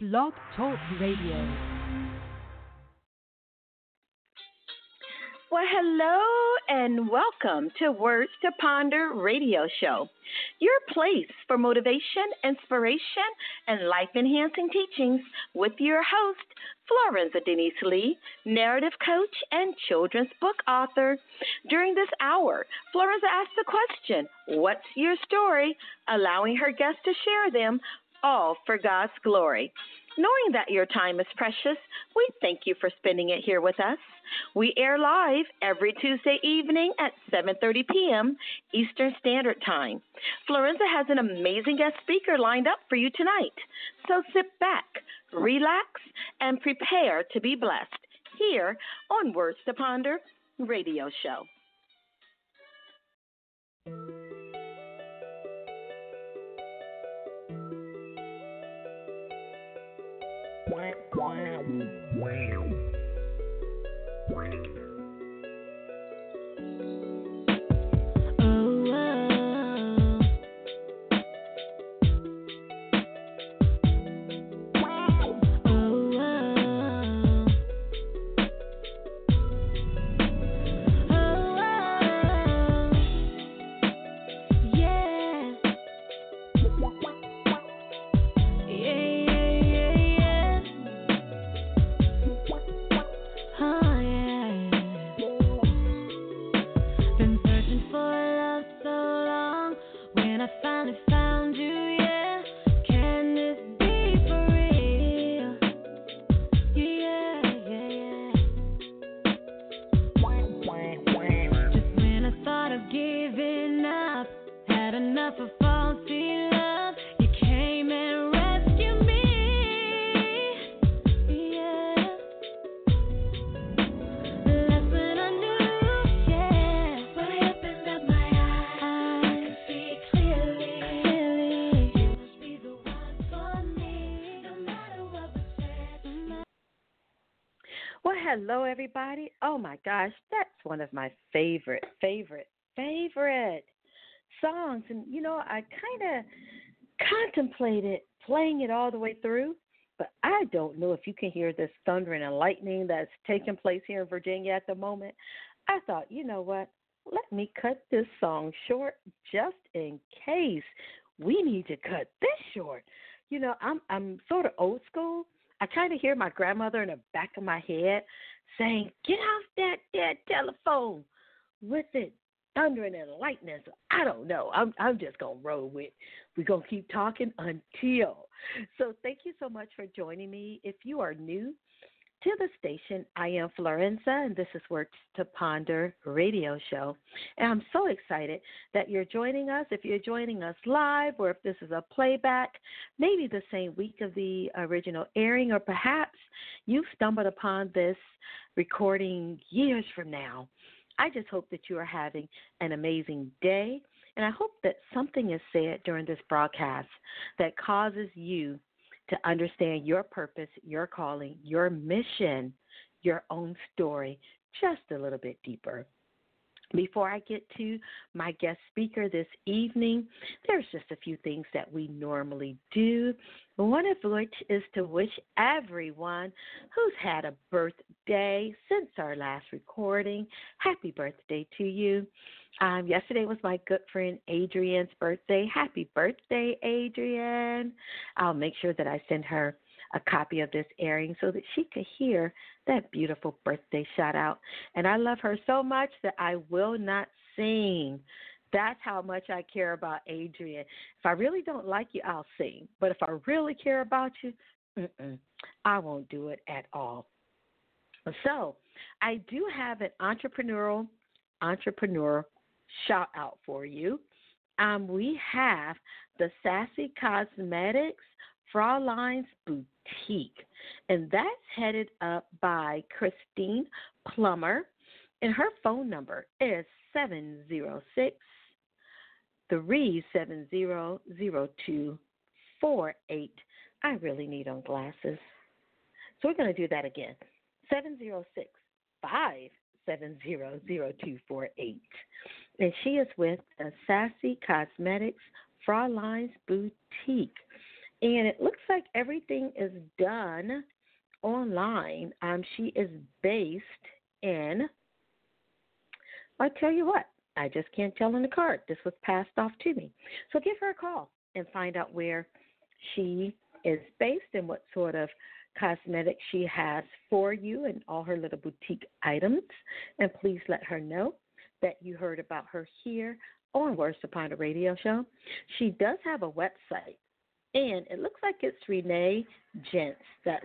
Blog Talk Radio. Well, hello and welcome to Words to Ponder radio show, your place for motivation, inspiration, and life-enhancing teachings with your host, Florenza Denise Lee, narrative coach and children's book author. During this hour, Florenza asks the question, what's your story? Allowing her guests to share them, all for God's glory. Knowing that your time is precious, we thank you for spending it here with us. We air live every Tuesday evening at 7:30 p.m. Eastern Standard Time. Florenza has an amazing guest speaker lined up for you tonight. So sit back, relax, and prepare to be blessed here on Words to Ponder radio show. Hello, everybody. Oh, my gosh, that's one of my favorite songs. And, you know, I kind of contemplated playing it all the way through, but I don't know if you can hear this thundering and lightning that's taking place here in Virginia at the moment. I thought, you know what, let me cut this song short just in case we need to cut this short. You know, I'm sort of old school. I kind of hear my grandmother in the back of my head saying, get off that dead telephone with it thundering and lightning. So I don't know. I'm just going to roll with. We're going to keep talking until. So thank you so much for joining me. If you are new to the station, I am Florenza, and this is Words to Ponder radio show. And I'm so excited that you're joining us. If you're joining us live or if this is a playback, maybe the same week of the original airing, or perhaps you stumbled upon this recording years from now, I just hope that you are having an amazing day, and I hope that something is said during this broadcast that causes you to understand your purpose, your calling, your mission, your own story just a little bit deeper. Before I get to my guest speaker this evening, there's just a few things that we normally do, one of which is to wish everyone who's had a birthday since our last recording, happy birthday to you. Yesterday was my good friend Adrienne's birthday. Happy birthday, Adrienne. I'll make sure that I send her a copy of this airing so that she could hear that beautiful birthday shout out. And I love her so much that I will not sing. That's how much I care about Adrienne. If I really don't like you, I'll sing. But if I really care about you, I won't do it at all. So I do have an entrepreneur shout out for you. We have the Sassy Cosmetics Fraulein's Boutique, and that's headed up by Christine Plummer, and her phone number is 706-370-0248. I really need on glasses, so we're going to do that again, 706-570-0248, and she is with the Sassy Cosmetics Fraulein's Boutique. And it looks like everything is done online. She is based in, I tell you what, I just can't tell on the card. This was passed off to me. So give her a call and find out where she is based and what sort of cosmetics she has for you and all her little boutique items. And please let her know that you heard about her here on Words Upon the Radio Show. She does have a website, and it looks like it's Renee Gentz. That's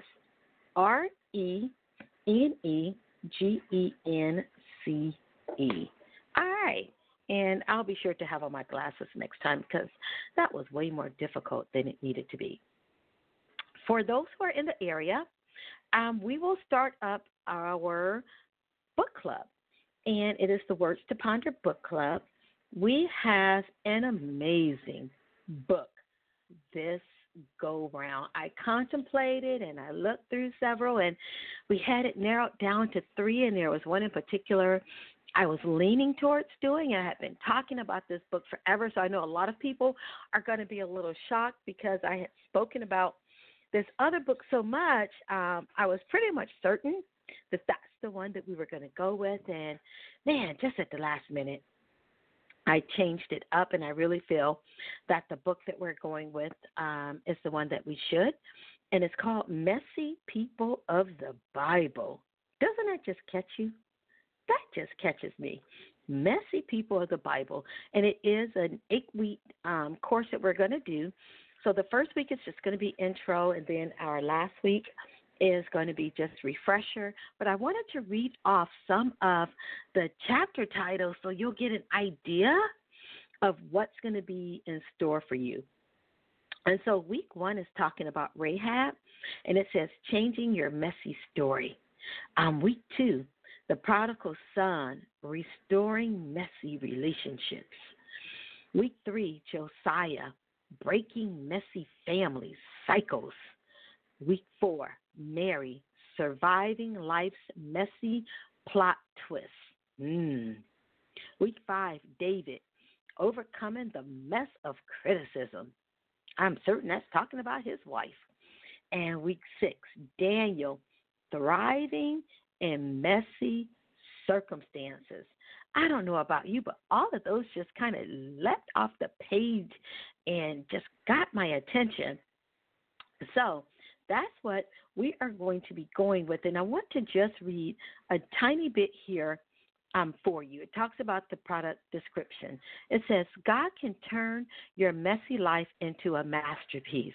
ReneGencce. All right. And I'll be sure to have on my glasses next time because that was way more difficult than it needed to be. For those who are in the area, we will start up our book club, and it is the Words to Ponder Book Club. We have an amazing book this go round. I contemplated and I looked through several, and we had it narrowed down to 3, and there was one in particular I was leaning towards doing. I have been talking about this book forever, so I know a lot of people are going to be a little shocked because I had spoken about this other book so much. I was pretty much certain that that's the one that we were going to go with, and man, just at the last minute, I changed it up, and I really feel that the book that we're going with is the one that we should, and it's called Messy People of the Bible. Doesn't that just catch you? That just catches me. Messy People of the Bible, and it is an 8-week course that we're going to do. So the first week is just going to be intro, and then our last week is going to be just refresher. But I wanted to read off some of the chapter titles so you'll get an idea of what's going to be in store for you. And so week 1 is talking about Rahab, and it says changing your messy story. Week 2, the prodigal son, restoring messy relationships. Week 3, Josiah, breaking messy family cycles. Week 4, Mary, surviving life's messy plot twists. Week 5, David, overcoming the mess of criticism. I'm certain that's talking about his wife. And week 6, Daniel, thriving in messy circumstances. I don't know about you, but all of those just kind of leapt off the page and just got my attention. So that's what we are going to be going with. And I want to just read a tiny bit here for you. It talks about the product description. It says, God can turn your messy life into a masterpiece.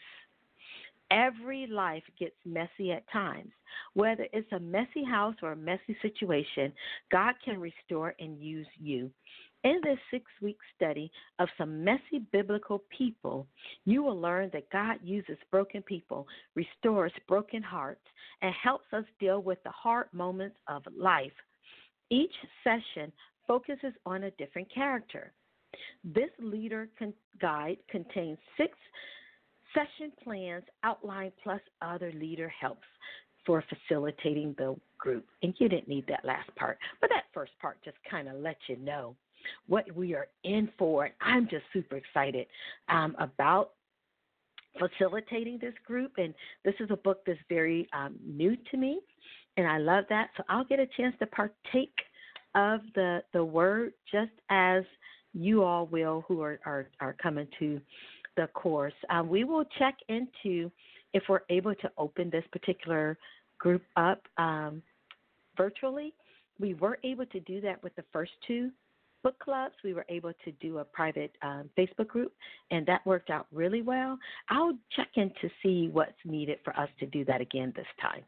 Every life gets messy at times. Whether it's a messy house or a messy situation, God can restore and use you. In this 6-week study of some messy biblical people, you will learn that God uses broken people, restores broken hearts, and helps us deal with the hard moments of life. Each session focuses on a different character. This leader guide contains 6 session plans outlined plus other leader helps for facilitating the group. And you didn't need that last part, but that first part just kind of lets you know what we are in for. And I'm just super excited about facilitating this group. And this is a book that's very new to me, and I love that. So I'll get a chance to partake of the word just as you all will who are coming to the course. We will check into if we're able to open this particular group up virtually. We were able to do that with the first 2 book clubs. We were able to do a private Facebook group, and that worked out really well. I'll check in to see what's needed for us to do that again this time.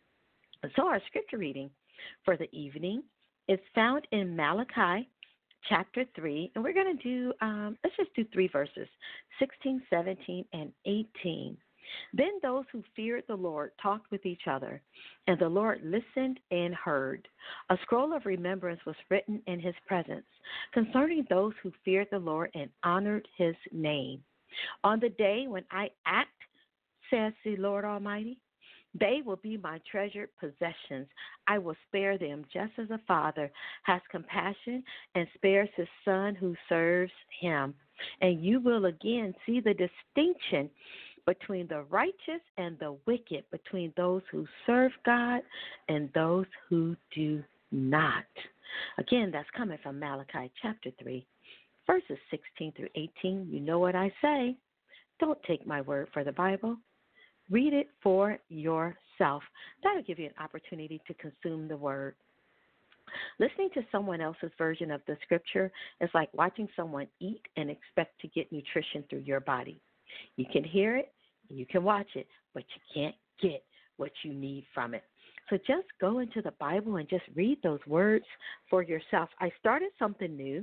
So our scripture reading for the evening is found in Malachi chapter 3, and we're going to do, let's just do 3 verses, 16, 17, and 18. Then those who feared the Lord talked with each other, and the Lord listened and heard. A scroll of remembrance was written in his presence concerning those who feared the Lord and honored his name. On the day when I act, says the Lord Almighty, they will be my treasured possessions. I will spare them just as a father has compassion and spares his son who serves him. And you will again see the distinction between the righteous and the wicked, between those who serve God and those who do not. Again, that's coming from Malachi chapter 3, verses 16 through 18. You know what I say. Don't take my word for the Bible. Read it for yourself. That'll give you an opportunity to consume the word. Listening to someone else's version of the scripture is like watching someone eat and expect to get nutrition through your body. You can hear it, you can watch it, but you can't get what you need from it. So just go into the Bible and just read those words for yourself. I started something new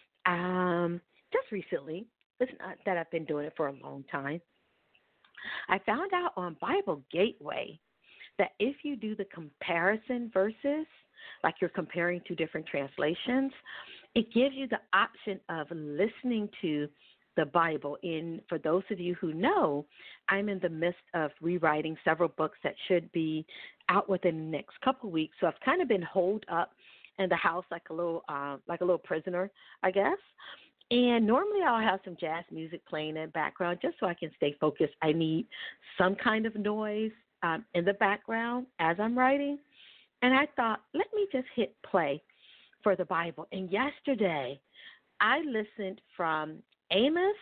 just recently. It's not that I've been doing it for a long time. I found out on Bible Gateway that if you do the comparison verses, like you're comparing two different translations, it gives you the option of listening to the Bible. And for those of you who know, I'm in the midst of rewriting several books that should be out within the next couple of weeks. So I've kind of been holed up in the house like a little prisoner, I guess. And normally I'll have some jazz music playing in the background just so I can stay focused. I need some kind of noise in the background as I'm writing. And I thought, let me just hit play for the Bible. And yesterday I listened from Amos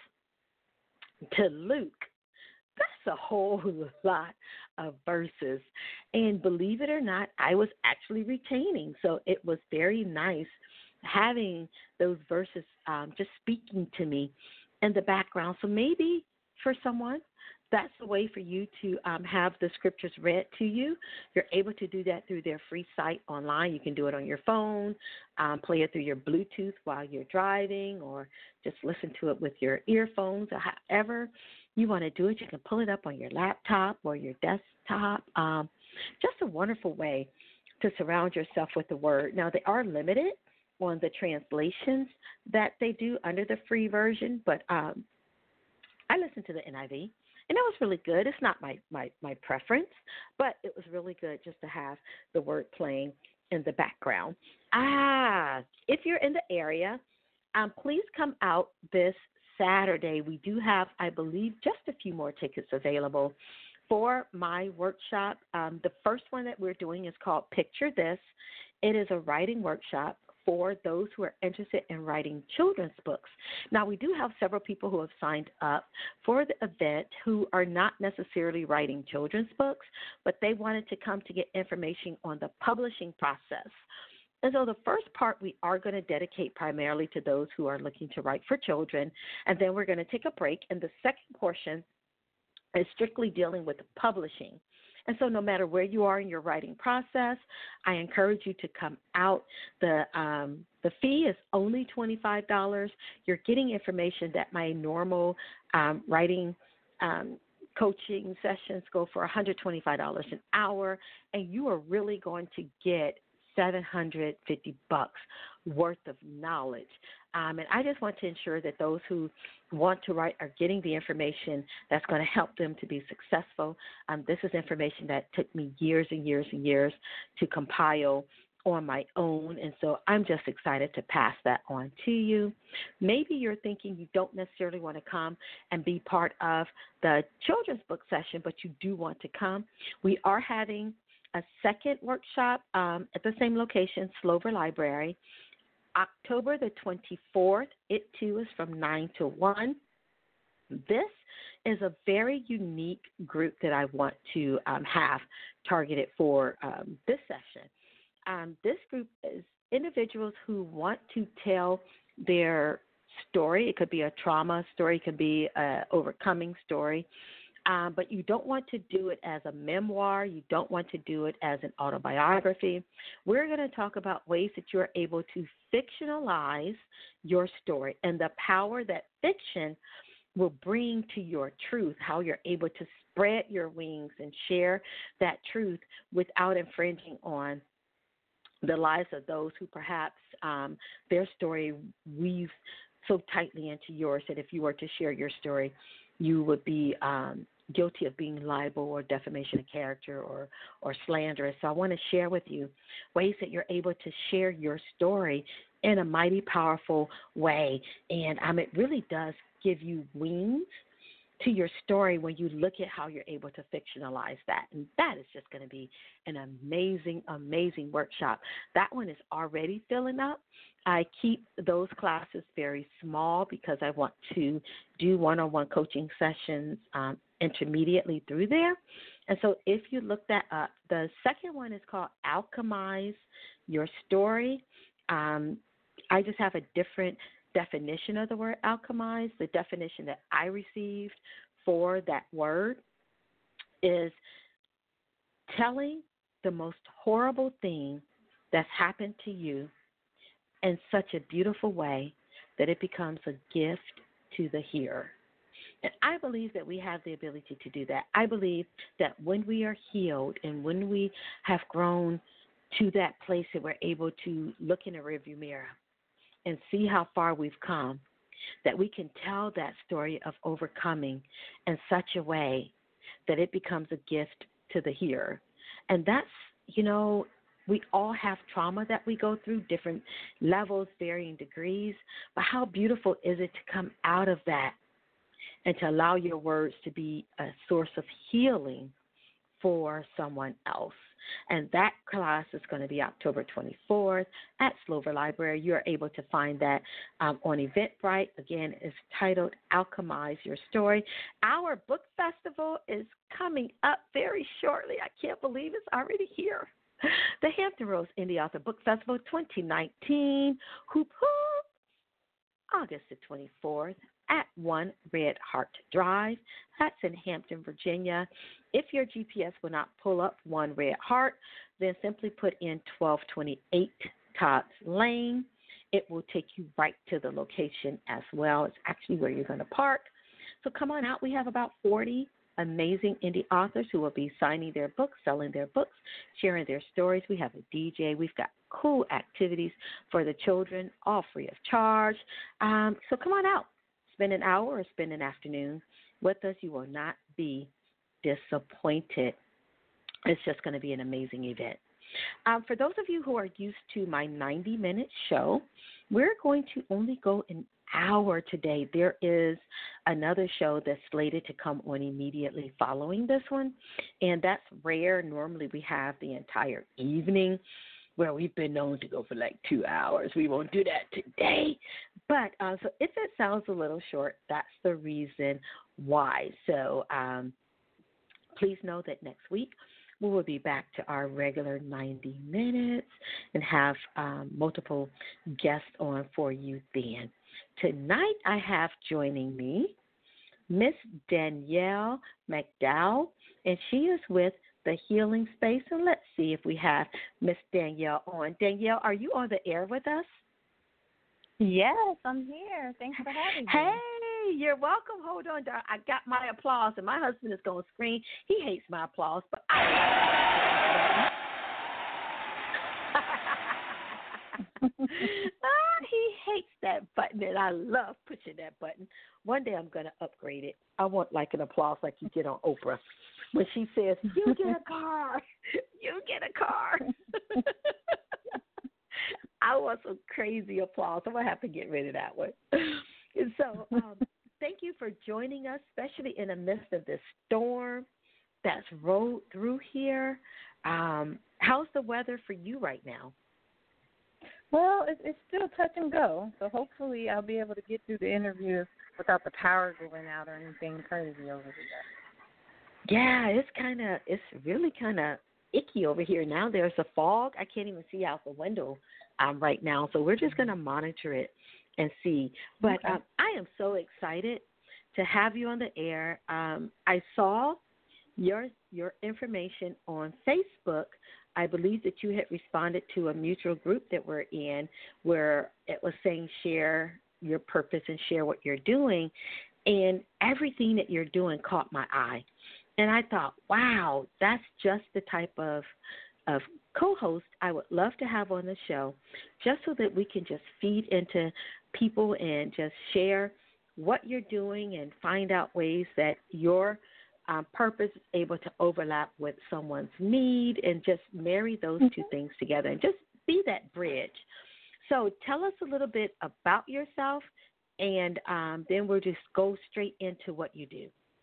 to Luke. That's a whole lot of verses. And believe it or not, I was actually retaining. So it was very nice having those verses just speaking to me in the background. So maybe for someone, that's the way for you to have the scriptures read to you. You're able to do that through their free site online. You can do it on your phone, play it through your Bluetooth while you're driving, or just listen to it with your earphones, or however you want to do it. You can pull it up on your laptop or your desktop. Just a wonderful way to surround yourself with the word. Now, they are limited on the translations that they do under the free version, but I listened to the NIV. And it was really good. It's not my preference, but it was really good just to have the word playing in the background. If you're in the area, please come out this Saturday. We do have, I believe, just a few more tickets available for my workshop. The first one that we're doing is called Picture This. It is a writing workshop for those who are interested in writing children's books. Now, we do have several people who have signed up for the event who are not necessarily writing children's books, but they wanted to come to get information on the publishing process. And so the first part we are going to dedicate primarily to those who are looking to write for children, and then we're going to take a break. And the second portion is strictly dealing with publishing. And so no matter where you are in your writing process, I encourage you to come out. The fee is only $25. You're getting information that my normal writing coaching sessions go for $125 an hour, and you are really going to get $750 worth of knowledge. And I just want to ensure that those who want to write are getting the information that's going to help them to be successful. This is information that took me years and years and years to compile on my own, and so I'm just excited to pass that on to you. Maybe you're thinking you don't necessarily want to come and be part of the children's book session, but you do want to come. We are having a second workshop at the same location, Slover Library, October the 24th. It, too, is from 9 to 1. This is a very unique group that I want to have targeted for this session. This group is individuals who want to tell their story. It could be a trauma story. It could be an overcoming story. But you don't want to do it as a memoir. You don't want to do it as an autobiography. We're going to talk about ways that you're able to fictionalize your story and the power that fiction will bring to your truth, how you're able to spread your wings and share that truth without infringing on the lives of those who perhaps their story weaves so tightly into yours that if you were to share your story, you would be guilty of being liable or defamation of character or slanderous. So I want to share with you ways that you're able to share your story in a mighty powerful way. And it really does give you wings to your story when you look at how you're able to fictionalize that. And that is just going to be an amazing, amazing workshop. That one is already filling up. I keep those classes very small because I want to do one-on-one coaching sessions intermediately through there. And so if you look that up, the second one is called Alchemize Your Story. I just have a different definition of the word alchemize. The definition that I received for that word is telling the most horrible thing that's happened to you in such a beautiful way that it becomes a gift to the hearer. And I believe that we have the ability to do that. I believe that when we are healed and when we have grown to that place that we're able to look in a rearview mirror and see how far we've come, that we can tell that story of overcoming in such a way that it becomes a gift to the hearer. And that's, we all have trauma that we go through, different levels, varying degrees. But how beautiful is it to come out of that and to allow your words to be a source of healing for someone else? And that class is going to be October 24th at Slover Library. You're able to find that on Eventbrite. Again, it's titled Alchemize Your Story. Our book festival is coming up very shortly. I can't believe it's already here. The Hampton Roads Indie Author Book Festival 2019, hoop hoop, August the 24th at 1 Red Heart Drive. That's in Hampton, Virginia. If your GPS will not pull up 1 Red Heart, then simply put in 1228 Todd's Lane. It will take you right to the location as well. It's actually where you're going to park. So come on out. We have about 40 amazing indie authors who will be signing their books, selling their books, sharing their stories. We have a DJ. We've got cool activities for the children, all free of charge. So come on out. Spend an hour or spend an afternoon with us. You will not be disappointed. It's just going to be an amazing event. For those of you who are used to my 90-minute show, we're going to only go an hour today. There is another show that's slated to come on immediately following this one, and that's rare. Normally we have the entire evening where we've been known to go for like 2 hours. We won't do that today. But so if it sounds a little short, that's the reason why. So please know that next week we will be back to our regular 90 minutes and have multiple guests on for you then. Tonight I have joining me Miss Danielle McDowell, and she is with The Healing Space. And let's see if we have Miss Danielle on. Danielle, are you on the air with us? Yes, I'm here. Thanks for having me. Hey, you're welcome. Hold on. I got my applause, and my husband is going to scream. He hates my applause, but he hates that button, and I love pushing that button. One day I'm going to upgrade it. I want like an applause like you get on Oprah when she says, "You get a car, you get a car." I want some crazy applause. I'm going to have to get rid of that one. And so thank you for joining us, especially in the midst of this storm that's rolled through here. How's the weather for you right now? Well, it's still touch and go, so hopefully I'll be able to get through the interview without the power going out or anything crazy over here. Yeah, it's really kind of icky over here now. There's a fog. I can't even see out the window right now, so we're just going to monitor it and see. But okay. I am so excited to have you on the air. I saw your information on Facebook. I believe that you had responded to a mutual group that we're in where it was saying share your purpose and share what you're doing. And everything that you're doing caught my eye. And I thought, wow, that's just the type of co-host I would love to have on the show, just so that we can just feed into people and just share what you're doing and find out ways that your purpose is able to overlap with someone's need and just marry those two things together and just be that bridge. So tell us a little bit about yourself, and then we'll just go straight into what you do.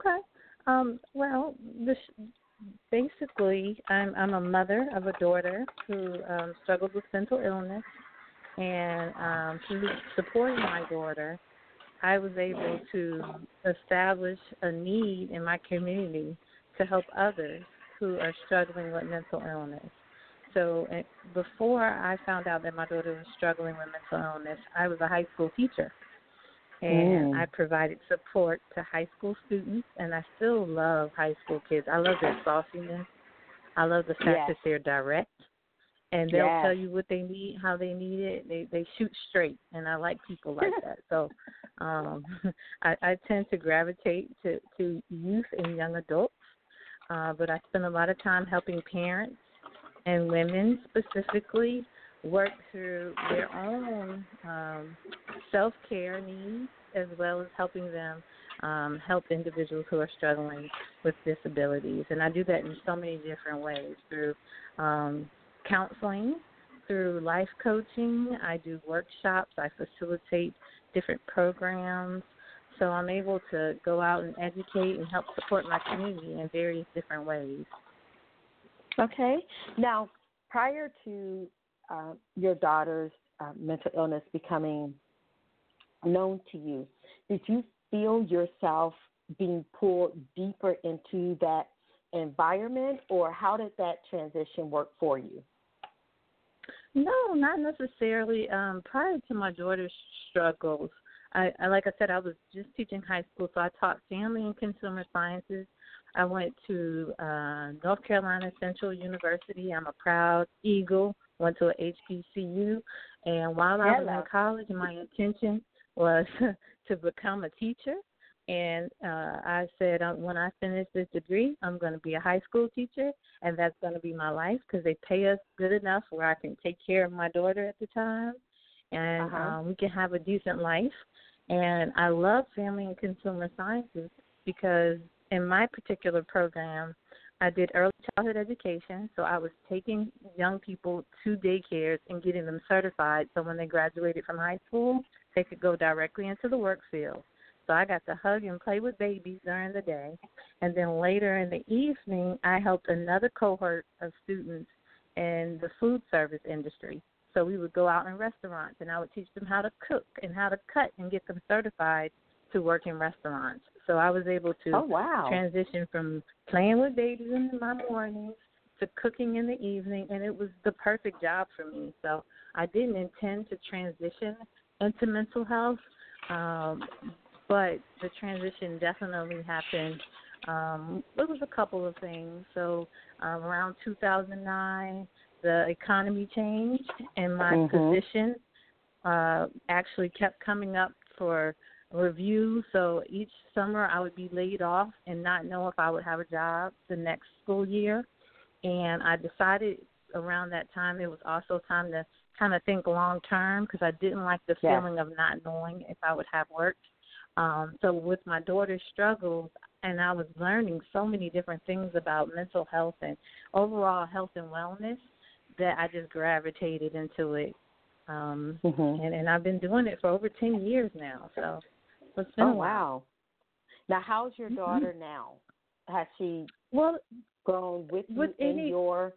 Okay. Well, basically, I'm a mother of a daughter who struggles with mental illness, and through supporting my daughter, I was able to establish a need in my community to help others who are struggling with mental illness. So before I found out that my daughter was struggling with mental illness, I was a high school teacher, and I provided support to high school students, and I still love high school kids. I love their sauciness. I love the fact that they're direct, and they'll tell you what they need, how they need it. They shoot straight, and I like people like that. So I tend to gravitate to youth and young adults, but I spend a lot of time helping parents and women specifically work through their own self-care needs, as well as helping them help individuals who are struggling with disabilities. And I do that in so many different ways, through counseling, through life coaching. I do workshops. I facilitate different programs. So I'm able to go out and educate and help support my community in various different ways. Okay. Now, prior to your daughter's mental illness becoming known to you, did you feel yourself being pulled deeper into that environment, or how did that transition work for you? No, not necessarily. Prior to my daughter's struggles, I like I said, I was just teaching high school, so I taught family and consumer sciences. I went to North Carolina Central University. I'm a proud Eagle. Went to a HBCU, and while I was in college, my intention was to become a teacher. And I said, when I finish this degree, I'm going to be a high school teacher, and that's going to be my life, because they pay us good enough where I can take care of my daughter at the time, and we can have a decent life. And I love family and consumer sciences because in my particular program, I did early childhood education, so I was taking young people to daycares and getting them certified, so when they graduated from high school, they could go directly into the work field. So I got to hug and play with babies during the day, and then later in the evening, I helped another cohort of students in the food service industry. So we would go out in restaurants, and I would teach them how to cook and how to cut and get them certified to work in restaurants. So I was able to transition from playing with babies in my mornings to cooking in the evening, and it was the perfect job for me. So I didn't intend to transition into mental health, but the transition definitely happened. It was a couple of things. So around 2009, the economy changed, and my position actually kept coming up for review. So each summer I would be laid off and not know if I would have a job the next school year. And I decided around that time it was also time to kind of think long term, because I didn't like the feeling of not knowing if I would have work. So with my daughter's struggles, and I was learning so many different things about mental health and overall health and wellness, that I just gravitated into it. And I've been doing it for over 10 years now. So it's been a while. Wow. Now, how's your daughter now? Has she grown with you in your...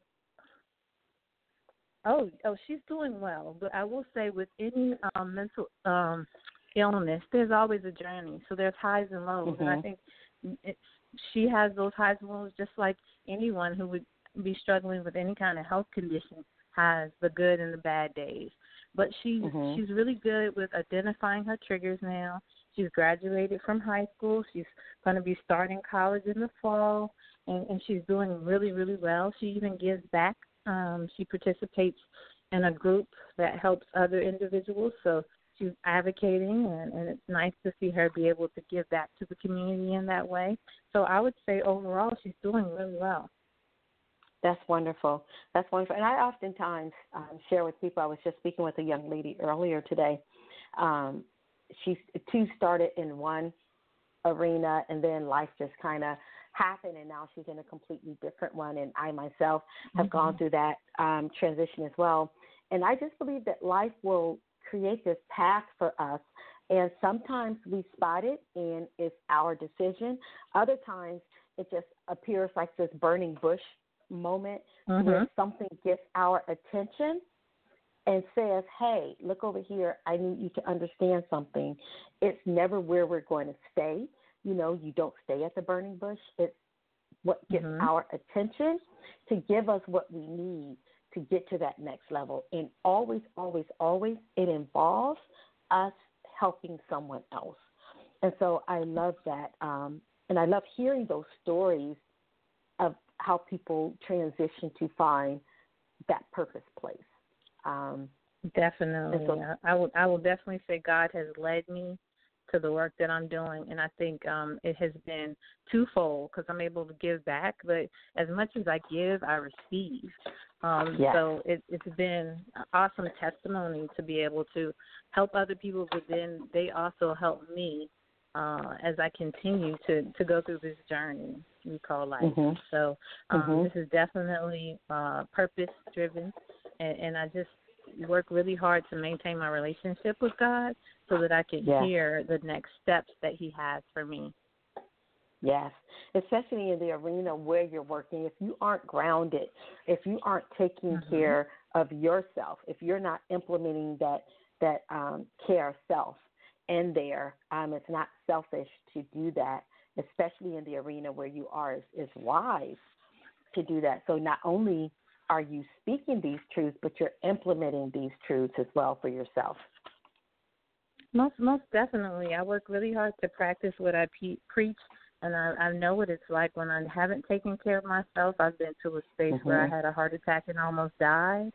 Oh, she's doing well. But I will say with any mental illness, there's always a journey. So there's highs and lows. And I think she has those highs and lows just like anyone who would be struggling with any kind of health condition has the good and the bad days. But she's really good with identifying her triggers now. She's graduated from high school. She's going to be starting college in the fall, and she's doing really, really well. She even gives back. She participates in a group that helps other individuals, so she's advocating, and it's nice to see her be able to give back to the community in that way. So I would say overall she's doing really well. That's wonderful. That's wonderful. And I oftentimes share with people, I was just speaking with a young lady earlier today. She too started in one arena, and then life just kind of happened, and now she's in a completely different one. And I myself have gone through that transition as well. And I just believe that life will create this path for us And sometimes we spot it and it's our decision. Other times it just appears like this burning bush moment where something gets our attention and says, hey, look over here. I need you to understand something. It's never where we're going to stay. You know, you don't stay at the burning bush. It's what gets our attention to give us what we need to get to that next level. And always, always, always, it involves us helping someone else. And so I love that. And I love hearing those stories of how people transition to find that purpose place. Definitely. So, I will definitely say God has led me to the work that I'm doing, and I think it has been twofold because I'm able to give back, but as much as I give, I receive. So it's been an awesome testimony to be able to help other people, but then they also help me as I continue to go through this journey we call life. So this is definitely purpose-driven, and I just work really hard to maintain my relationship with God so that I can hear the next steps that he has for me. Yes, especially in the arena where you're working. If you aren't grounded, if you aren't taking care of yourself, if you're not implementing that care of self in there, it's not selfish to do that, especially in the arena where you are. It's wise to do that. So not only are you speaking these truths, but you're implementing these truths as well for yourself. Most definitely. I work really hard to practice what I preach, and I know what it's like when I haven't taken care of myself. I've been to a space where I had a heart attack and almost died.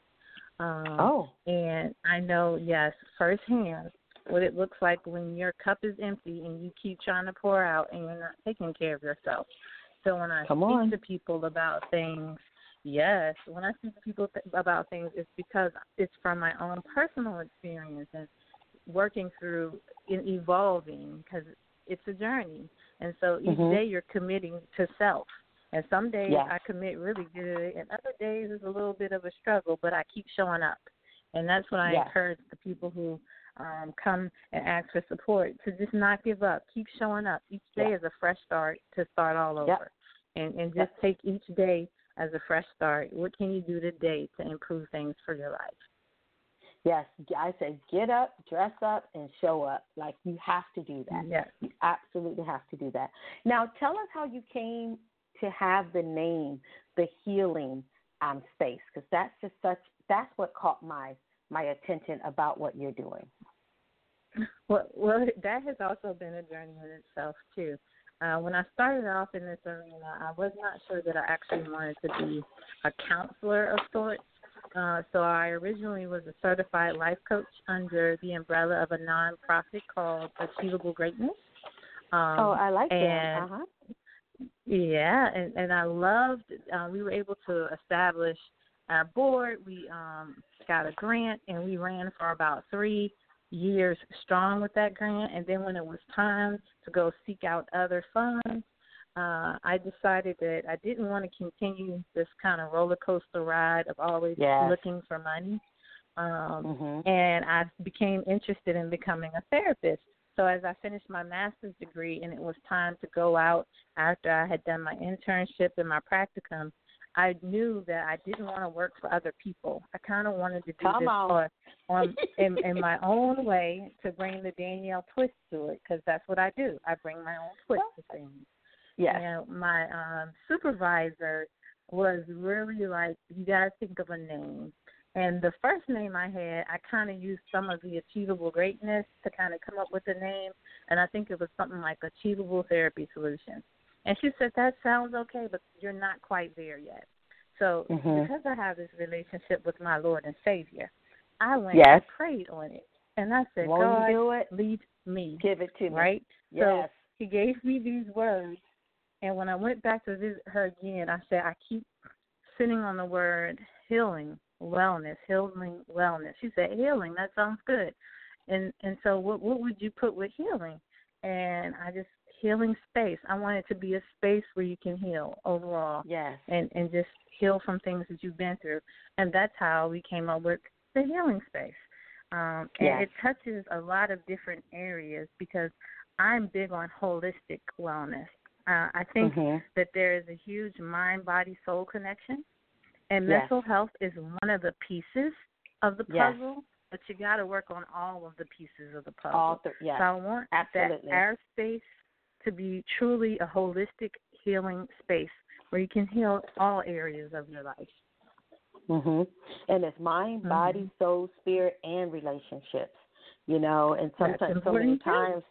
And I know, yes, firsthand, what it looks like when your cup is empty and you keep trying to pour out and you're not taking care of yourself. So when I speak to people about things, when I speak to people about things, it's because it's from my own personal experience and working through and evolving, because it's a journey. And so each day you're committing to self. And some days I commit really good, and other days is a little bit of a struggle, but I keep showing up. And that's what I encourage the people who come and ask for support, to just not give up. Keep showing up. Each day is a fresh start to start all over. And just take each day as a fresh start. What can you do today to improve things for your life? Yes, I say get up, dress up, and show up. Like, you have to do that. Yes. You absolutely have to do that. Now, tell us how you came to have the name, The Healing Space, because that's what caught my attention about what you're doing. Well, that has also been a journey in itself, too. When I started off in this arena, I was not sure that I actually wanted to be a counselor of sorts. So I originally was a certified life coach under the umbrella of a nonprofit called Achievable Greatness. I like that. Yeah, and I loved, we were able to establish our board. We got a grant, and we ran for about 3 years strong with that grant. And then when it was time to go seek out other funds, I decided that I didn't want to continue this kind of roller coaster ride of always looking for money. And I became interested in becoming a therapist. So as I finished my master's degree and it was time to go out after I had done my internship and my practicum, I knew that I didn't want to work for other people. I kind of wanted to do in my own way, to bring the Danielle twist to it, because that's what I do. I bring my own twist to things. Yes. And my supervisor was really like, you got to think of a name. And the first name I had, I kind of used some of the Achievable Greatness to kind of come up with a name. And I think it was something like Achievable Therapy Solutions. And she said, that sounds okay, but you're not quite there yet. So because I have this relationship with my Lord and Savior, I went and prayed on it. And I said, God, lead me. Give it to me. Right? Yes. So he gave me these words. And when I went back to visit her again, I said, I keep sitting on the word healing, wellness, healing, wellness. She said, healing, that sounds good. And so what would you put with healing? And I just, healing space. I want it to be a space where you can heal overall. Yes. And just heal from things that you've been through. And that's how we came up with the healing space. And it touches a lot of different areas because I'm big on holistic wellness. I think that there is a huge mind, body, soul connection, and mental health is one of the pieces of the puzzle, but you got to work on all of the pieces of the puzzle. So I want that our space to be truly a holistic healing space where you can heal all areas of your life. And it's mind, body, soul, spirit, and relationships, you know, and sometimes so many times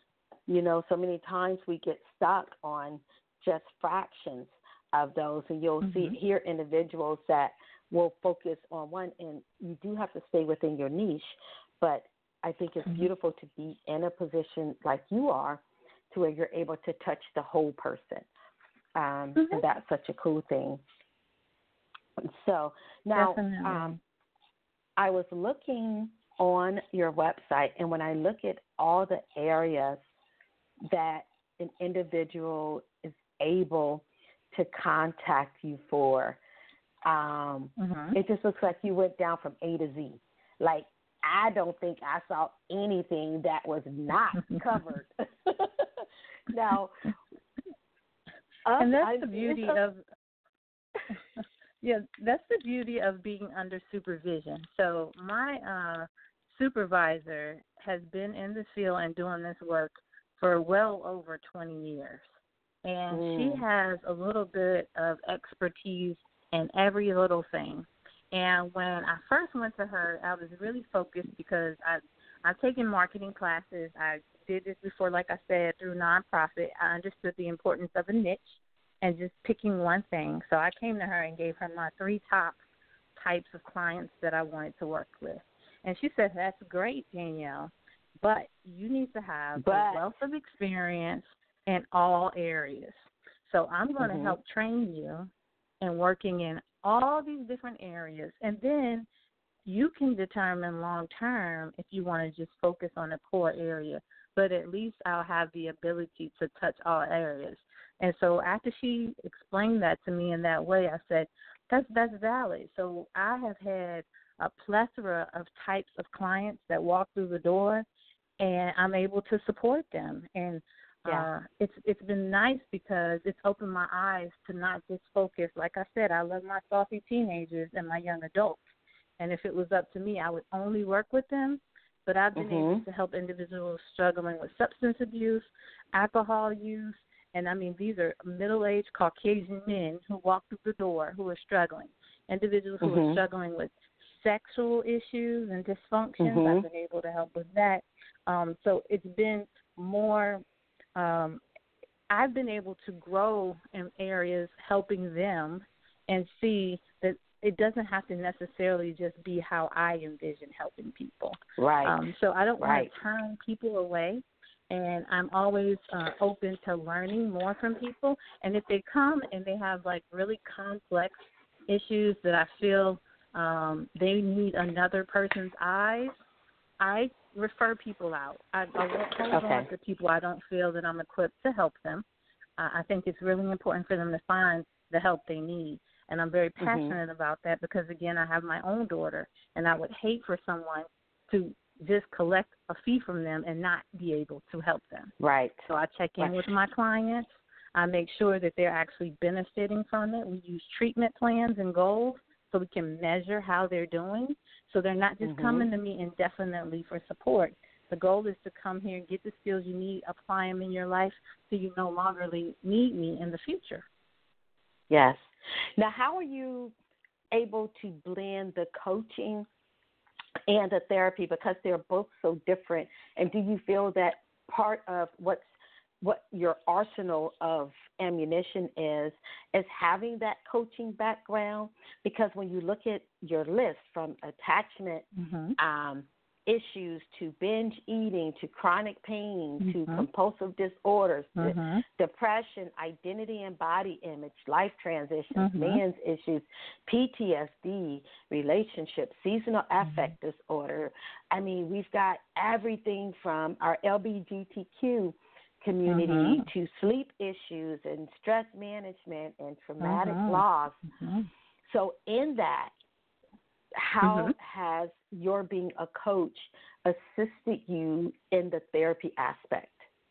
we get stuck on just fractions of those, and you'll hear individuals that will focus on one, and you do have to stay within your niche, but I think it's beautiful to be in a position like you are to where you're able to touch the whole person, and that's such a cool thing. So now I was looking on your website, and when I look at all the areas that an individual is able to contact you for, it just looks like you went down from A to Z. Like, I don't think I saw anything that was not covered. Now, and that's the beauty of that's the beauty of being under supervision. So my supervisor has been in the field and doing this work for well over 20 years. And she has a little bit of expertise in every little thing. And when I first went to her, I was really focused because I've taken marketing classes. I did this before, like I said, through nonprofit. I understood the importance of a niche and just picking one thing. So I came to her and gave her my 3 top types of clients that I wanted to work with. And she said, that's great, Danielle, but you need to have a wealth of experience in all areas. So I'm going to help train you in working in all these different areas. And then you can determine long term if you want to just focus on a core area. But at least I'll have the ability to touch all areas. And so after she explained that to me in that way, I said, that's valid. So I have had a plethora of types of clients that walk through the door, and I'm able to support them. And it's been nice because it's opened my eyes to not just focus. Like I said, I love my salty teenagers and my young adults. And if it was up to me, I would only work with them. But I've been able to help individuals struggling with substance abuse, alcohol use, and, I mean, these are middle-aged Caucasian men who walk through the door who are struggling, individuals who are struggling with sexual issues and dysfunctions. I've been able to help with that. So it's been more I've been able to grow in areas helping them and see that it doesn't have to necessarily just be how I envision helping people. Right. So I don't want to turn people away. And I'm always open to learning more from people. And if they come and they have, like, really complex issues that I feel they need another person's eyes, I refer people out. I won't hold on to people I don't feel that I'm equipped to help them. I think it's really important for them to find the help they need. And I'm very passionate about that because, again, I have my own daughter, and I would hate for someone to just collect a fee from them and not be able to help them. Right. So I check in with my clients. I make sure that they're actually benefiting from it. We use treatment plans and goals so we can measure how they're doing. So they're not just coming to me indefinitely for support. The goal is to come here and get the skills you need, apply them in your life so you no longer need me in the future. Yes. Now, how are you able to blend the coaching and the therapy because they're both so different? And do you feel that part of what your arsenal of ammunition is having that coaching background? Because when you look at your list from attachment issues to binge eating to chronic pain to compulsive disorders to depression, identity and body image, life transitions, men's issues, PTSD, relationships, seasonal affect disorder. I mean, we've got everything from our LGBTQ community to sleep issues and stress management and traumatic loss. So in that, how has your being a coach assisted you in the therapy aspect?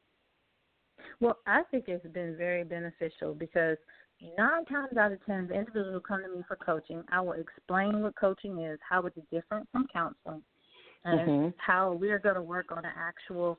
Well, I think it's been very beneficial because 9 times out of 10, the individuals who come to me for coaching, I will explain what coaching is, how it's different from counseling, and how we're going to work on an actual,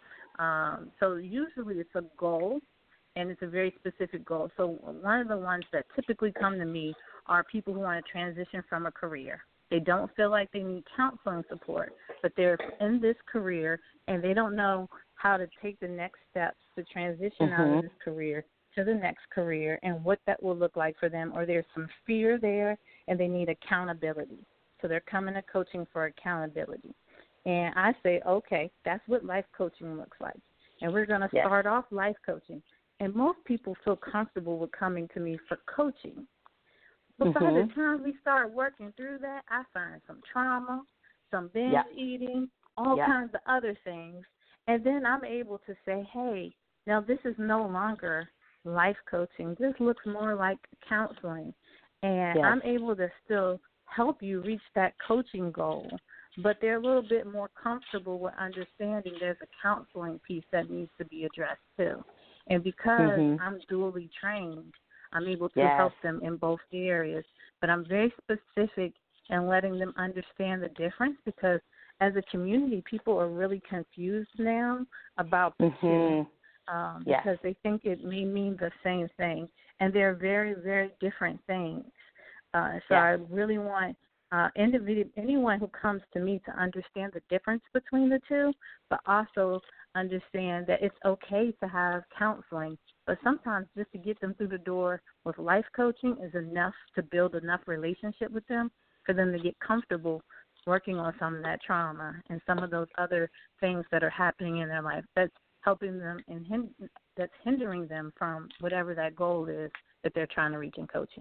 so usually it's a goal, and it's a very specific goal. So one of the ones that typically come to me are people who want to transition from a career. They don't feel like they need counseling support, but they're in this career, and they don't know how to take the next steps to transition out of this career to the next career and what that will look like for them, or there's some fear there and they need accountability. So they're coming to coaching for accountability. And I say, okay, that's what life coaching looks like. And we're going to start off life coaching. And most people feel comfortable with coming to me for coaching. But by the time we start working through that, I find some trauma, some binge eating, all kinds of other things. And then I'm able to say, hey, now this is no longer life coaching. This looks more like counseling. And I'm able to still help you reach that coaching goal, but they're a little bit more comfortable with understanding there's a counseling piece that needs to be addressed too. And because I'm dually trained, I'm able to help them in both areas. But I'm very specific in letting them understand the difference because as a community, people are really confused now about the two because they think it may mean the same thing. And they're very, very different things. So I really want anyone who comes to me to understand the difference between the two, but also understand that it's okay to have counseling. But sometimes just to get them through the door with life coaching is enough to build enough relationship with them for them to get comfortable working on some of that trauma and some of those other things that are happening in their life that's helping them and that's hindering them from whatever that goal is that they're trying to reach in coaching.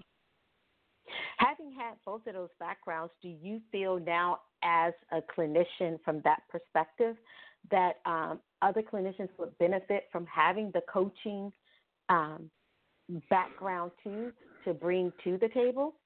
Having had both of those backgrounds, do you feel now as a clinician from that perspective that other clinicians would benefit from having the coaching background too to bring to the table?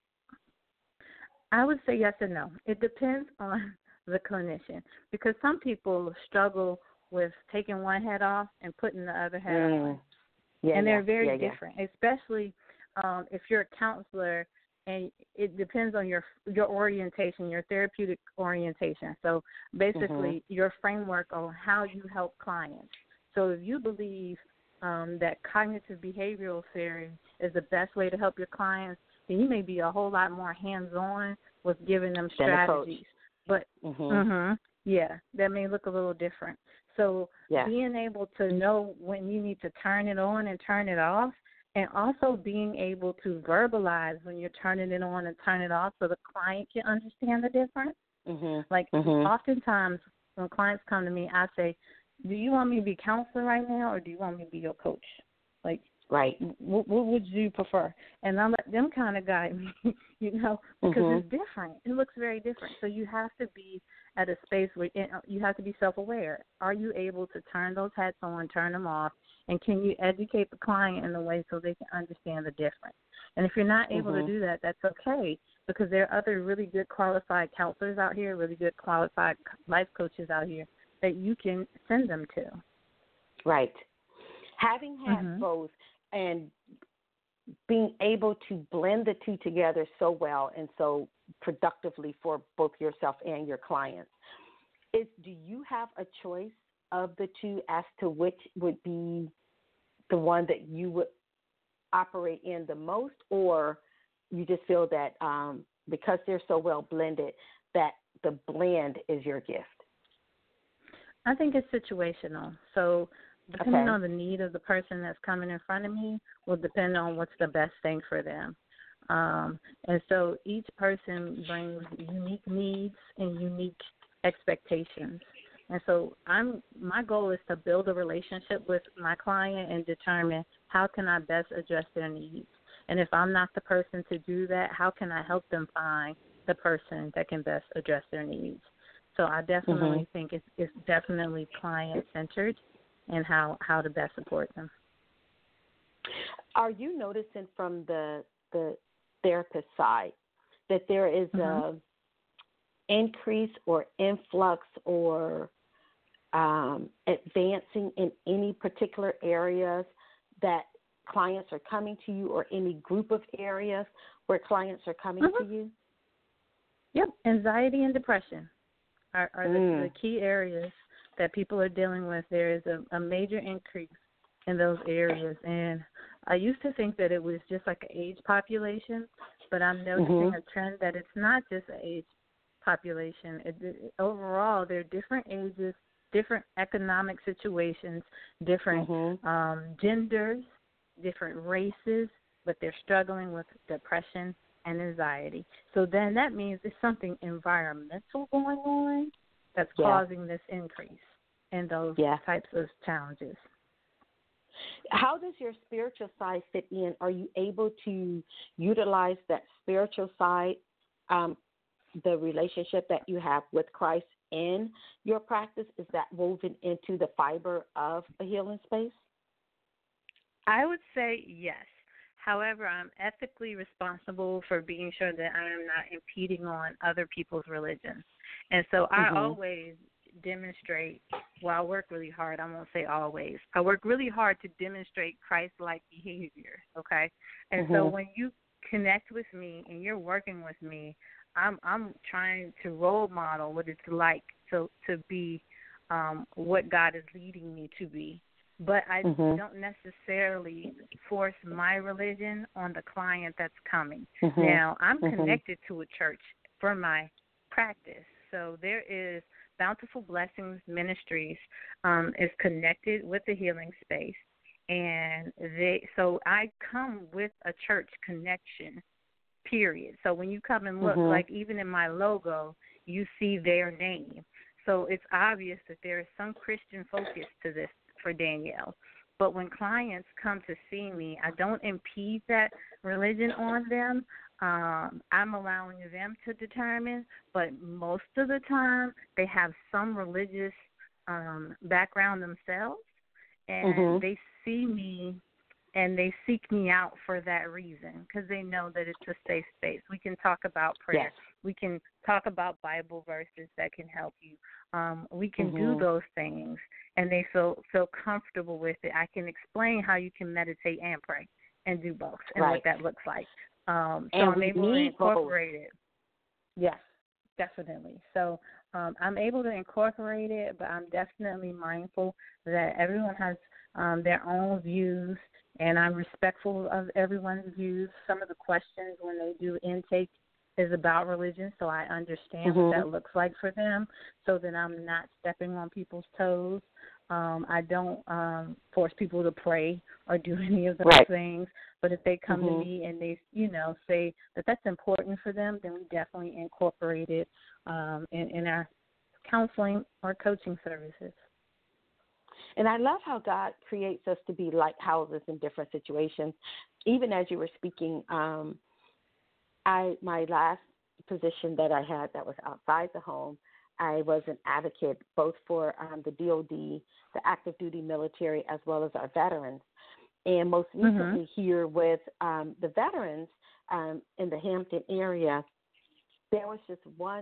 I would say yes and no. It depends on the clinician because some people struggle with taking one head off and putting the other head on. And they're very different, especially if you're a counselor and it depends on your orientation, your therapeutic orientation. So basically your framework on how you help clients. So if you believe that cognitive behavioral theory is the best way to help your clients, then you may be a whole lot more hands-on with giving them strategies. But, that may look a little different. So being able to know when you need to turn it on and turn it off, and also being able to verbalize when you're turning it on and turn it off so the client can understand the difference. Oftentimes when clients come to me, I say, do you want me to be a counselor right now or do you want me to be your coach? Like, what would you prefer? And I let them kind of guide me, because it's different. It looks very different. So you have to be at a space where you have to be self-aware. Are you able to turn those hats on, turn them off, and can you educate the client in a way so they can understand the difference? And if you're not able to do that, that's okay because there are other really good qualified counselors out here, really good qualified life coaches out here that you can send them to. Right. Having had both and being able to blend the two together so well and so productively for both yourself and your clients, do you have a choice of the two as to which would be the one that you would operate in the most, or you just feel that because they're so well blended that the blend is your gift? I think it's situational. So depending on the need of the person that's coming in front of me will depend on what's the best thing for them. And so each person brings unique needs and unique expectations. And so my goal is to build a relationship with my client and determine how can I best address their needs. And if I'm not the person to do that, how can I help them find the person that can best address their needs? So I definitely think it's definitely client-centered and how to best support them. Are you noticing from the therapist side that there is increase or influx or advancing in any particular areas that clients are coming to you, or any group of areas where clients are coming to you? Yep, anxiety and depression are the key areas that people are dealing with. There is a major increase in those areas, and I used to think that it was just like an age population, but I'm noticing a trend that it's not just an age population. Overall, there are different ages, different economic situations, different genders, different races, but they're struggling with depression and anxiety. So then that means there's something environmental going on that's causing this increase in those types of challenges. How does your spiritual side fit in? Are you able to utilize that spiritual side, the relationship that you have with Christ in your practice? Is that woven into the fiber of a healing space? I would say yes. However, I'm ethically responsible for being sure that I am not impeding on other people's religions. And so I always demonstrate, I work really hard. I won't say always. I work really hard to demonstrate Christ-like behavior, okay? And so when you connect with me and you're working with me, I'm trying to role model what it's like to be what God is leading me to be. But I don't necessarily force my religion on the client that's coming. Now, I'm connected to a church for my practice. So there is Bountiful Blessings Ministries is connected with the healing space. And so I come with a church connection, period. So when you come and look, like even in my logo, you see their name. So it's obvious that there is some Christian focus to this for Danielle. But when clients come to see me, I don't impede that religion on them. I'm allowing them to determine, but most of the time they have some religious background themselves, and they see me and they seek me out for that reason, because they know that it's a safe space. We can talk about prayer. Yes. We can talk about Bible verses that can help you. We can do those things, and they feel comfortable with it. I can explain how you can meditate and pray and do both, and what that looks like. So I'm able to incorporate it. Yes, definitely. So I'm able to incorporate it, but I'm definitely mindful that everyone has their own views, and I'm respectful of everyone's views. Some of the questions when they do intake is about religion, so I understand what that looks like for them, so that I'm not stepping on people's toes. I don't force people to pray or do any of those things, but if they come to me and they, say that that's important for them, then we definitely incorporate it in our counseling or coaching services. And I love how God creates us to be lighthouses in different situations. Even as you were speaking, my last position that I had that was outside the home, I was an advocate both for the DOD, the active duty military, as well as our veterans. And most recently here with the veterans in the Hampton area, there was just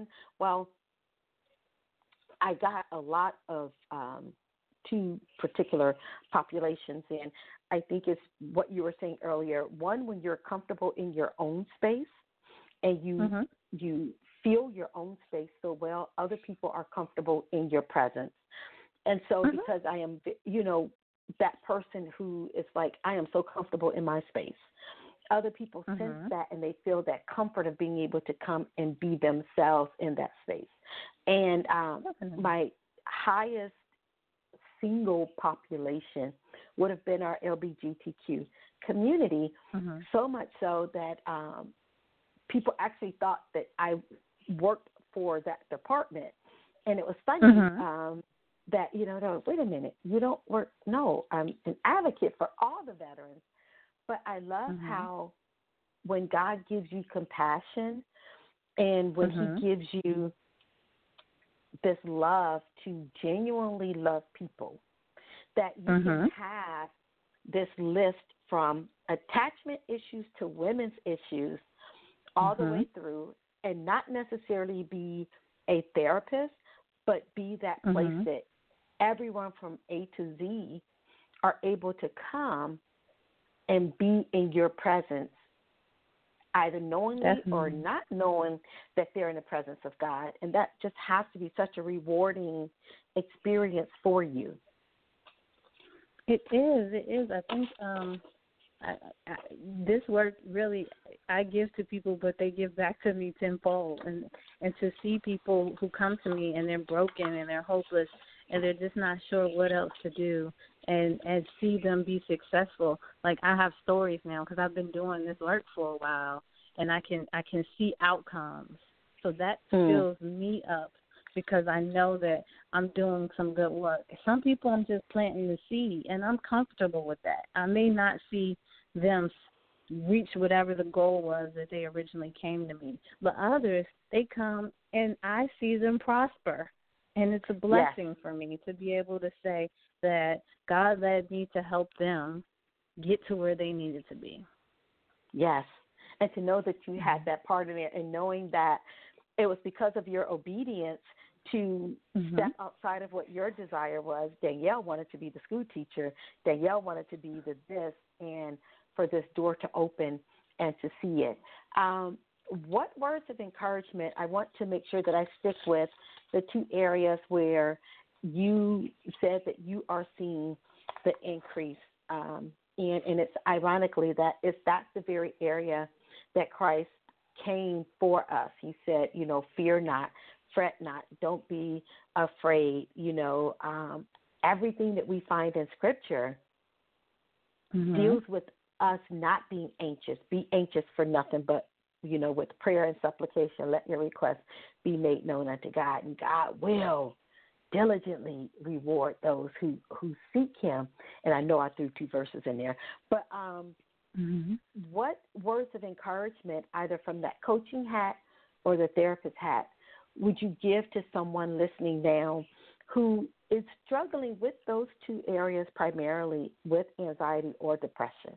I got a lot of two particular populations in. I think it's what you were saying earlier. One, when you're comfortable in your own space and you feel your own space so well, other people are comfortable in your presence. And so because I am, that person who is like, I am so comfortable in my space, other people sense that, and they feel that comfort of being able to come and be themselves in that space. And my highest single population would have been our LGBTQ community, so much so that people actually thought that I worked for that department. And it was funny that, wait a minute, you don't work. No, I'm an advocate for all the veterans. But I love how when God gives you compassion and when he gives you this love to genuinely love people, that you can have this list from attachment issues to women's issues all the way through, and not necessarily be, 100% against, 100% for, but be 100% for. And I love how when God gives you compassion and when he gives you this love to genuinely love people, that you can have this list from attachment issues to women's issues all the way through, and not necessarily be 100% against, 100% for, but be 100% for. And I love how when God gives you compassion and when he gives you this love to genuinely love people, that you can have this list from attachment issues to women's issues all the way through, and not necessarily be a therapist, but be that place Mhm. that everyone from A to Z are able to come and be in your presence, either knowingly or Definitely. not knowing that they're in the presence of God. And that just has to be such a rewarding experience for you. It is. It is. I think I, I, this work really I give to people, but they give back to me tenfold. And to see people who come to me and they're broken and they're hopeless and they're just not sure what else to do, and see them be successful. Like I have stories now because I've been doing this work for a while, and I can see outcomes. So that fills me up because I know that I'm doing some good work. Some people I'm just planting the seed, and I'm comfortable with that. I may not see them reach whatever the goal was that they originally came to me, but others, they come and I see them prosper. And it's a Yes, blessing for me to be able to say that God led me to help them get to where they needed to be. yes. And to know that you had that part in it, and knowing that it was because of your obedience to step outside of what your desire was. Danielle wanted to be the school teacher. Danielle wanted to be the this, and for this door to open and to see it. What words of encouragement? I want to make sure that I stick with the two areas where you said that you are seeing the increase. And it's ironically that's the very area that Christ came for us. He said, fear not, fret not, don't be afraid. Everything that we find in Scripture deals with us not being anxious. Be anxious for nothing, but, with prayer and supplication, let your requests be made known unto God. And God will diligently reward those who seek him. And I know I threw two verses in there. But what words of encouragement, either from that coaching hat or the therapist hat, would you give to someone listening now who is struggling with those two areas, primarily with anxiety or depression?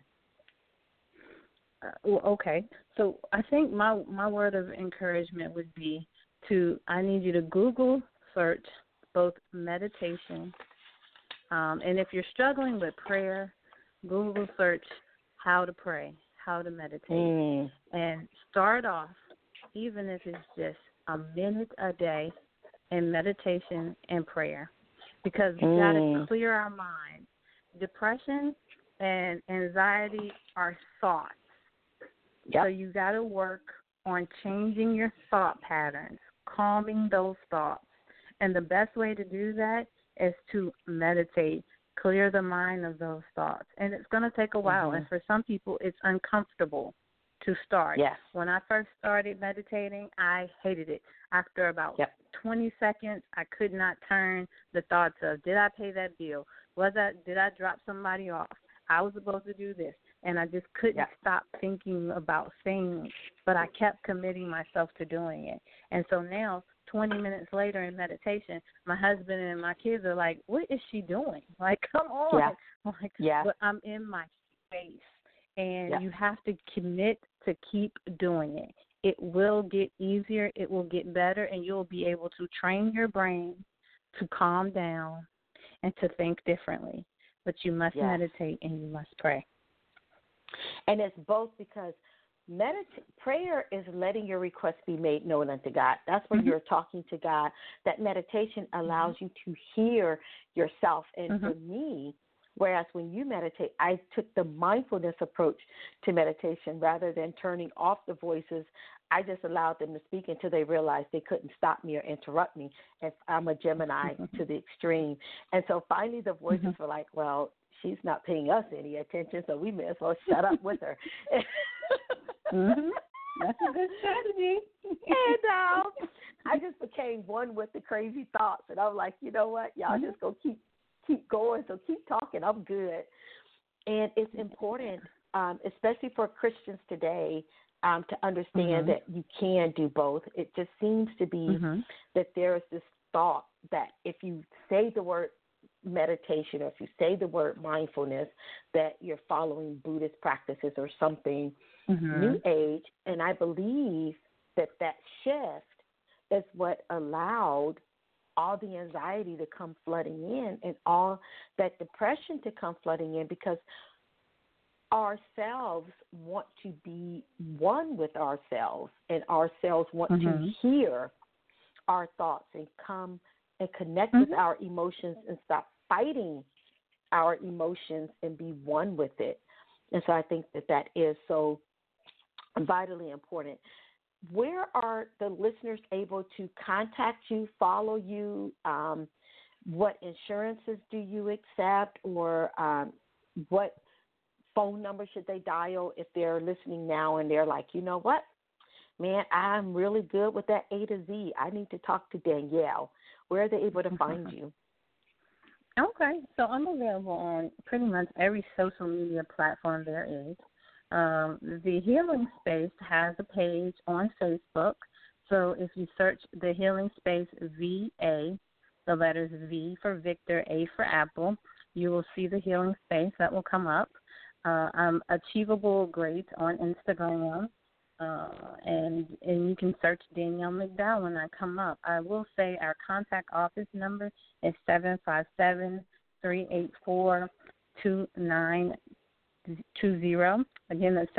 Okay. So I think my word of encouragement would be I need you to Google search both meditation, and if you're struggling with prayer, Google search how to pray, how to meditate, and start off, even if it's just a minute a day in meditation and prayer, because we got to clear our mind. Depression and anxiety are thoughts. Yep. So you got to work on changing your thought patterns, calming those thoughts. And the best way to do that is to meditate, clear the mind of those thoughts. And it's going to take a while. And for some people, it's uncomfortable to start. Yes. When I first started meditating, I hated it. After about 20 seconds, I could not turn the thoughts of, did I pay that bill? Did I drop somebody off? I was supposed to do this. And I just couldn't stop thinking about things, but I kept committing myself to doing it. And so now, 20 minutes later in meditation, my husband and my kids are like, what is she doing? Like, come on. But I'm in my space. And you have to commit to keep doing it. It will get easier. It will get better. And you'll be able to train your brain to calm down and to think differently. But you must meditate and you must pray. And it's both, because prayer is letting your requests be made known unto God. That's when you're talking to God. That meditation allows you to hear yourself. And for me, whereas when you meditate, I took the mindfulness approach to meditation rather than turning off the voices. I just allowed them to speak until they realized they couldn't stop me or interrupt me. And I'm a Gemini to the extreme. And so finally the voices were like, well, she's not paying us any attention, so we may as well shut up with her. That's a good strategy. And I just became one with the crazy thoughts. And I'm like, you know what? Y'all just go keep going. So keep talking. I'm good. And it's important, especially for Christians today, to understand that you can do both. It just seems to be that there is this thought that if you say the word meditation, or if you say the word mindfulness, that you're following Buddhist practices or something new age. And I believe that shift is what allowed all the anxiety to come flooding in and all that depression to come flooding in, because ourselves want to be one with ourselves, and ourselves want to hear our thoughts and come and connect with our emotions and stop fighting our emotions and be one with it. And so I think that is so vitally important. Where are the listeners able to contact you, follow you? What insurances do you accept, or what phone number should they dial if they're listening now and they're like, you know what, man, I'm really good with that A to Z. I need to talk to Danielle. Where are they able to find you? Okay, so I'm available on pretty much every social media platform there is. The Healing Space has a page on Facebook. So if you search the Healing Space VA, the letters V for Victor, A for Apple, you will see the Healing Space that will come up. I'm Achievable Great on Instagram, and you can search Danielle McDowell when I come up. I will say our contact office number is 757-384-2920. Again, that's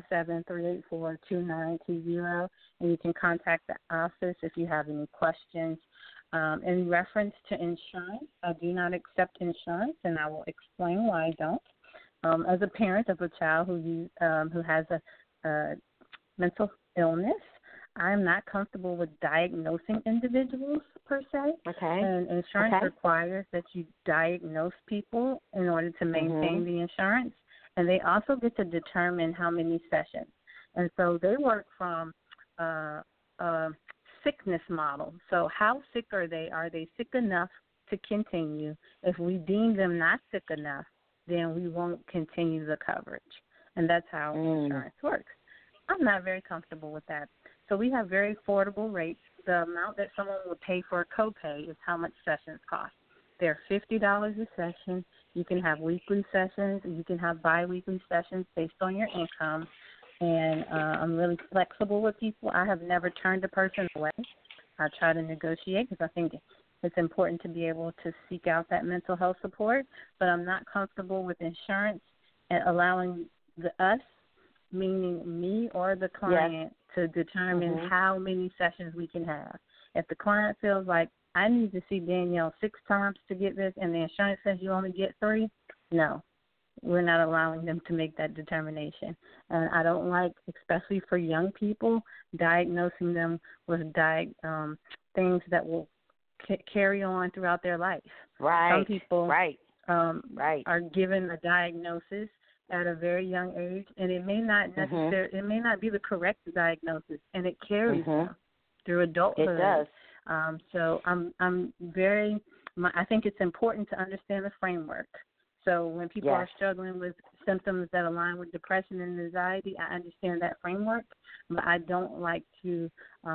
757-384-2920, and you can contact the office if you have any questions. In reference to insurance, I do not accept insurance, and I will explain why I don't. As a parent of a child who has a mental illness, I'm not comfortable with diagnosing individuals per se. Okay. And insurance requires that you diagnose people in order to maintain the insurance. And they also get to determine how many sessions. And so they work from a sickness model. So how sick are they? Are they sick enough to continue? If we deem them not sick enough, then we won't continue the coverage. And that's how insurance works. I'm not very comfortable with that. So we have very affordable rates. The amount that someone would pay for a copay is how much sessions cost. They're $50 a session. You can have weekly sessions. You can have biweekly sessions based on your income. And I'm really flexible with people. I have never turned a person away. I try to negotiate because I think it's important to be able to seek out that mental health support. But I'm not comfortable with insurance and allowing us, meaning me or the client, to determine how many sessions we can have. If the client feels like, I need to see Danielle 6 times to get this, and the insurance says you only get 3, no, we're not allowing them to make that determination. And I don't like, especially for young people, diagnosing them with things that will carry on throughout their life. Right. Some people are given a diagnosis at a very young age, and it may not necessarily, it may not be the correct diagnosis, and it carries them through adulthood. It does. So I'm very, I think it's important to understand the framework. So when people are struggling with symptoms that align with depression and anxiety, I understand that framework, but I don't like to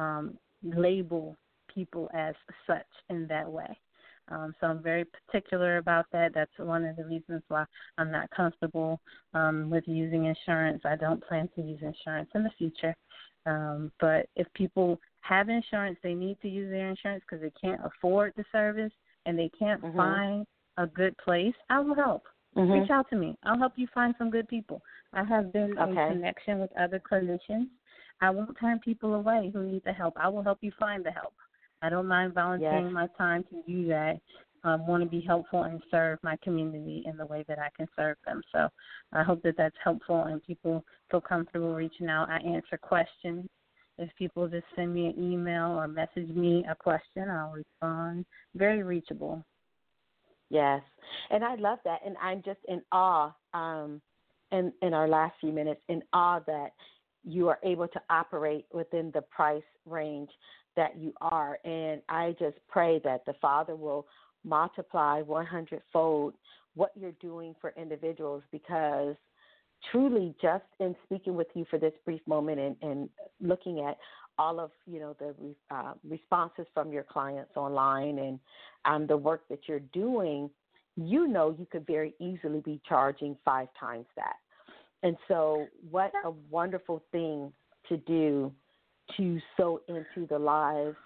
label people as such in that way. So I'm very particular about that. That's one of the reasons why I'm not comfortable with using insurance. I don't plan to use insurance in the future. But if people have insurance, they need to use their insurance because they can't afford the service and they can't find a good place, I will help. Reach out to me. I'll help you find some good people. I have been in connection with other clinicians. I won't turn people away who need the help. I will help you find the help. I don't mind volunteering my time to do that. I want to be helpful and serve my community in the way that I can serve them. So I hope that that's helpful and people feel comfortable reaching out. I answer questions. If people just send me an email or message me a question, I'll respond. Very reachable. Yes, and I love that. And I'm just in awe, in our last few minutes, in awe that you are able to operate within the price range that you are. And I just pray that the Father will multiply 100-fold what you're doing for individuals, because truly just in speaking with you for this brief moment and looking at all of, the responses from your clients online and the work that you're doing, you could very easily be charging 5 times that. And so what a wonderful thing to do to sow into the lives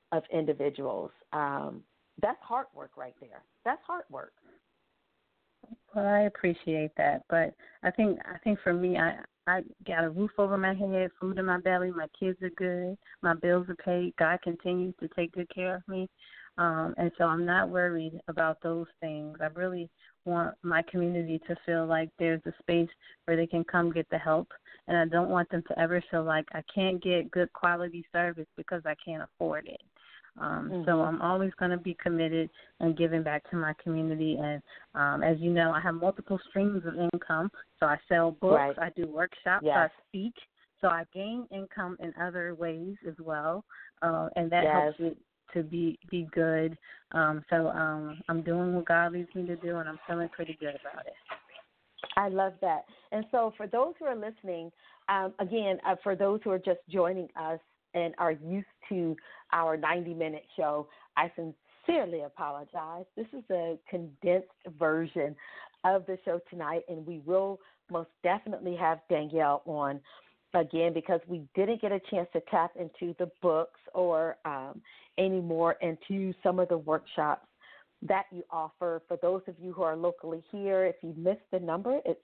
of individuals. That's hard work right there. That's hard work. Well, I appreciate that, but I think for me, I got a roof over my head, food in my belly, my kids are good, my bills are paid. God continues to take good care of me, and so I'm not worried about those things. I really want my community to feel like there's a space where they can come get the help, and I don't want them to ever feel like I can't get good quality service because I can't afford it. So I'm always going to be committed and giving back to my community. And as you know, I have multiple streams of income. So I sell books, Right. I do workshops, Yes. I speak. So I gain income in other ways as well, and that Yes. helps me to be good. So I'm doing what God leads me to do, and I'm feeling pretty good about it. I love that. And so for those who are listening, again, for those who are just joining us and are used to our 90-minute show, I sincerely apologize. This is a condensed version of the show tonight, and we will most definitely have Danielle on again because we didn't get a chance to tap into the books or any more into some of the workshops that you offer. For those of you who are locally here, if you missed the number, it's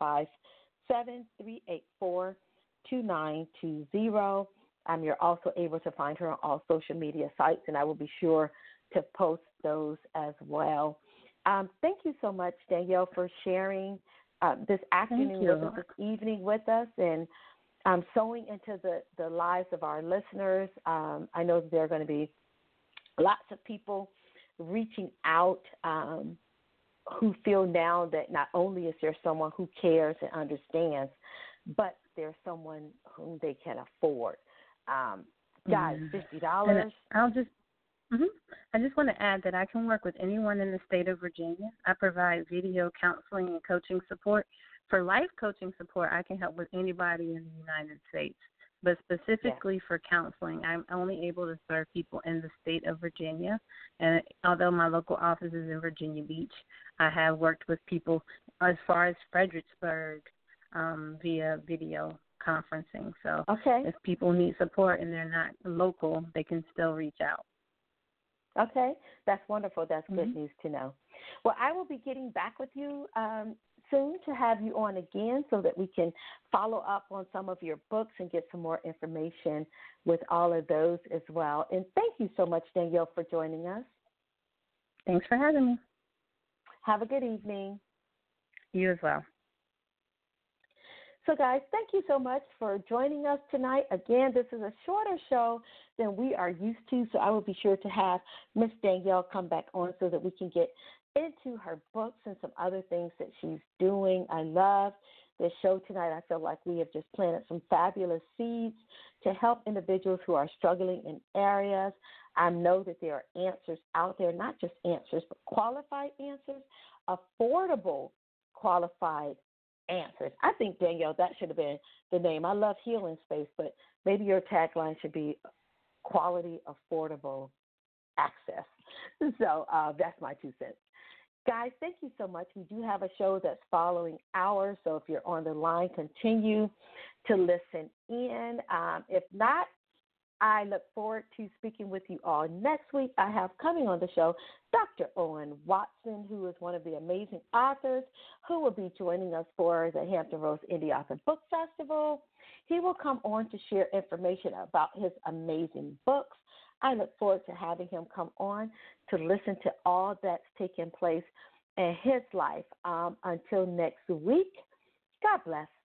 757-384-2920. You're also able to find her on all social media sites, and I will be sure to post those as well. Thank you so much, Danielle, for sharing this afternoon with us, this evening with us, and sewing into the lives of our listeners. I know that there are going to be lots of people reaching out who feel now that not only is there someone who cares and understands, but there's someone whom they can afford. Guys, $50. I just want to add that I can work with anyone in the state of Virginia. I provide video counseling and coaching support. For life coaching support, I can help with anybody in the United States. But specifically for counseling, I'm only able to serve people in the state of Virginia. And although my local office is in Virginia Beach, I have worked with people as far as Fredericksburg via video conferencing. So if people need support and they're not local, they can still reach out. Okay, that's wonderful. That's good news to know. Well, I will be getting back with you soon to have you on again so that we can follow up on some of your books and get some more information with all of those as well. And thank you so much, Danielle, for joining us. Thanks for having me. Have a good evening. You as well. So, guys, thank you so much for joining us tonight. Again, this is a shorter show than we are used to, so I will be sure to have Miss Danielle come back on so that we can get into her books and some other things that she's doing. I love this show tonight. I feel like we have just planted some fabulous seeds to help individuals who are struggling in areas. I know that there are answers out there, not just answers, but qualified answers, affordable qualified answers. I think, Danielle, that should have been the name. I love Healing Space, but maybe your tagline should be quality, affordable access. So that's my 2 cents. Guys, thank you so much. We do have a show that's following ours, so if you're on the line, continue to listen in. If not, I look forward to speaking with you all next week. I have coming on the show Dr. Owen Watson, who is one of the amazing authors who will be joining us for the Hampton Roads Indie Author Book Festival. He will come on to share information about his amazing books. I look forward to having him come on to listen to all that's taking place in his life. Until next week, God bless.